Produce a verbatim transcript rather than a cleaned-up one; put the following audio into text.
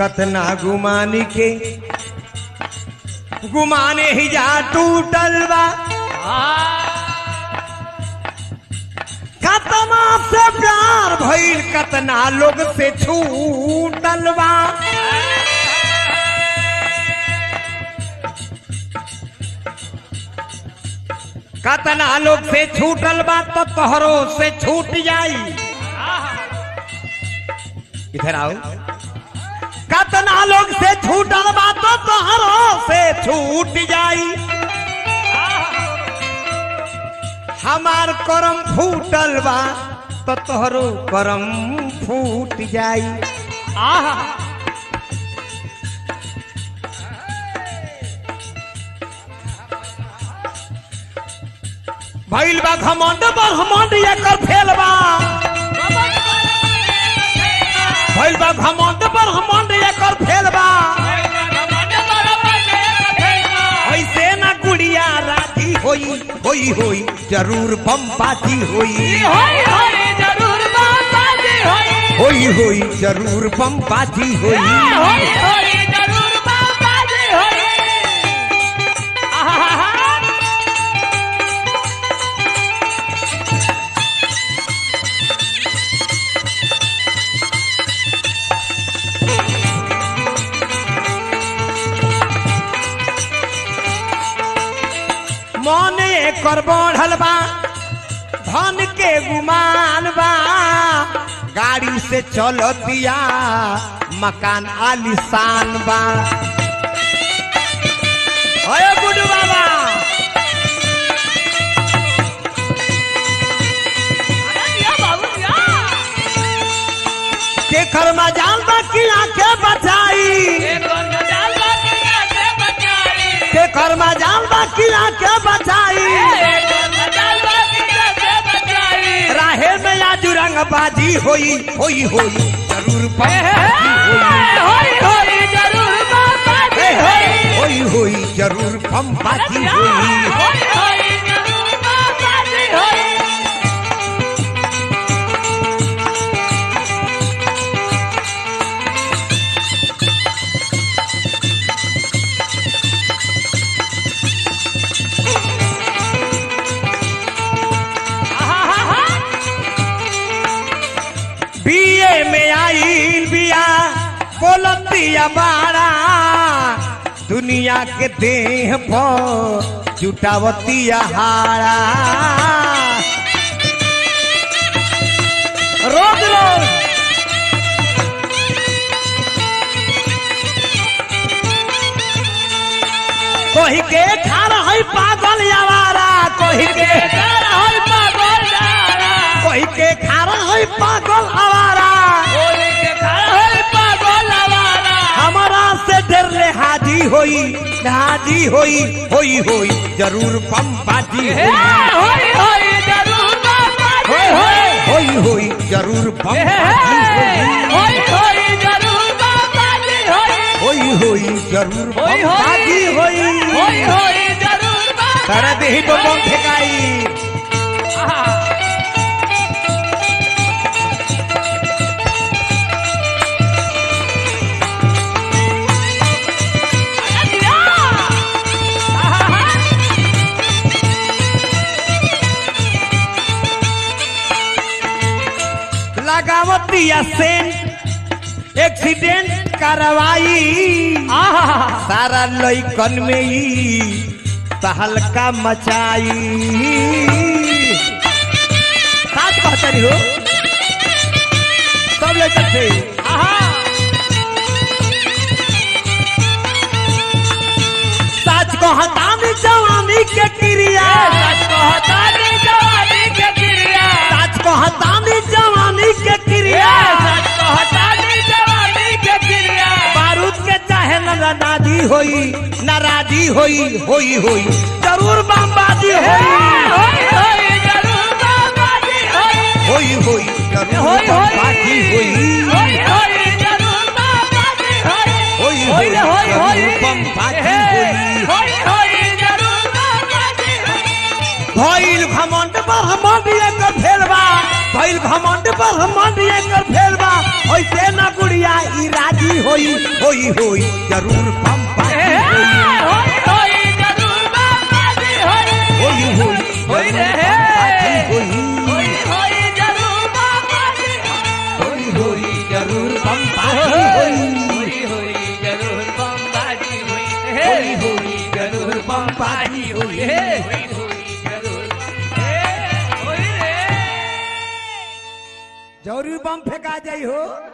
कतना गुमानी के गुमाने ही जा टूटल बा कतना से प्यार भइल कतना लोग से छूटल बा कतना लोग से छूटल बा तो तोहरो से छूट जाई इधर आओ कतना लोग से छूटल बा तो तोहरो से छूट जाई हमार करम फूटल बा तो तोहरो करम फूट जाई आहा भइल बा घमंड घमंड एकर फेल बा भइल बा घमंड घमंड एकर फेल बा ऐसे ना गुड़िया राजी होई होई होई जरूर बम बाजी होई होई होई जरूर बम बाजी होई होई होई जरूर बम बाजी होई होई होई जरूर बम बाजी होई आहा मन एकर बढ़ल बा धन के गुमान बा गाड़ी से चलतिया मकान आलिशान बा ओए गुडू बाबा या बाबू या केकर मजाल बा की आंखें बचाई एक और मजाल बाकी आके बचाई केकर मजाल बा की आंखें बचाई एक और मजाल बाकी आके बचाई राहे में आज रंग बाजी होई होई होई जरूर बम होई होई जरूर बम बाजी होई होई होई जरूर बम बाजी होई होई होई जरूर बम बाजी होई बीए में आईल बिया बोलतिया बाड़ा दुनिया के देह पर जुटावतिया हारा रोज रोज कोही के खार है पागल आवारा कोही के कर होई पागल जारा कोही के खार है पागल आवारा होई के कर होई पागल आवारा हमारा से डर ले हाजी होई हाजी होई होई होई जरूर बम बाजी हे होई होई होई जरूर बम बाजी होई होई होई जरूर बम हे बाजी होई होई जरूर बम बाजी होई होई होई जरूर होई बम बाजी होई होई होई होई जरूर बम करे देही तो बम फेंकाई लगावतिया सेंट एक्सीडेंट करवाई सारा लइकन में ही तहलका मचाई साथ कहतरी हो सब लइकन से सच कहतानी जवानी के क्रिया सच कहतानी जवानी के क्रिया सच कहतानी जवानी के क्रिया सच कहतानी जवानी के क्रिया बारूद के चाहे न नाराजी होई नाराजी होई होई होई जरूर बमबाजी होई होई होई जरूर बम बाजी होई होई होई जरूर होई बमबाजी होई होई होई जरूर बम बाजी होई होई होई होई होई जरूर बमबाजी होई होई होई जरूर बम बाजी होई भइल घमंड पर घमंड एकर फेलबा भइल घमंड पर घमंड एकर फेल बा ऐसे न गुड़िया ई राजी होई होई होई जरूर बम पार्टी होई होई जरूर बम पार्टी होई होई होई होई रे होई होई होई जरूर बम पार्टी होई होई जरूर बम पार्टी होई होई होई जरूर बम पार्टी होई होई होई जरूर बम पार्टी होई जरूर बम फेंका जाइ हो।